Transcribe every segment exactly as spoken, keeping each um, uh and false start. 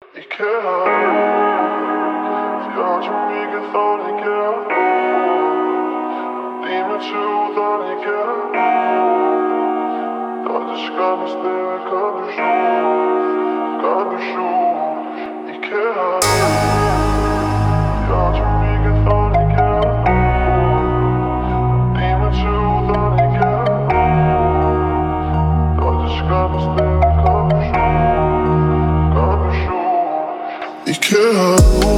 İkea, Fjartë mi ke thonë Ikea, Ti me që u thonë Ikea, Ta që shka në steve ka ndryshu, ka ndryshu. Ikea, Fjartë mi ke thonë Ikea, Ti me që u thonë Ikea, Ta që shka në steve ka ndryshu, ka ndryshu. Ikea,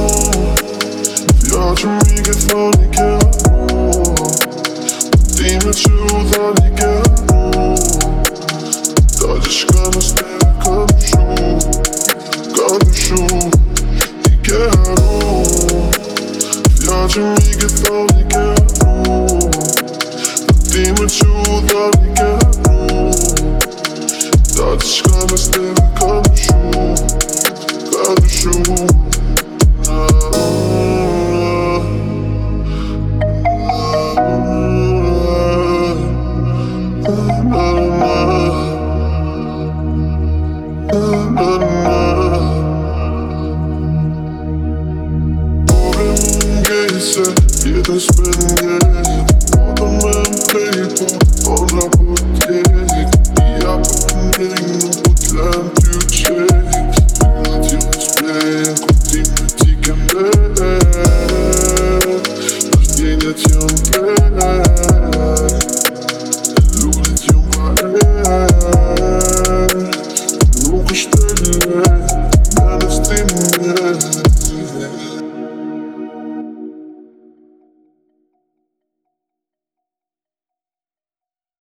Fjartë mi ke thonë Ikea, Ti me që u thonë Ikea, Ta që shka në steve ka ndryshu, ka ndryshu. Ikea, Fjartë mi ke thonë Ikea, Ti me që u thonë Ikea, Ta që shka në steve ka ndryshu, ka ndryshu. Jetën s'për nge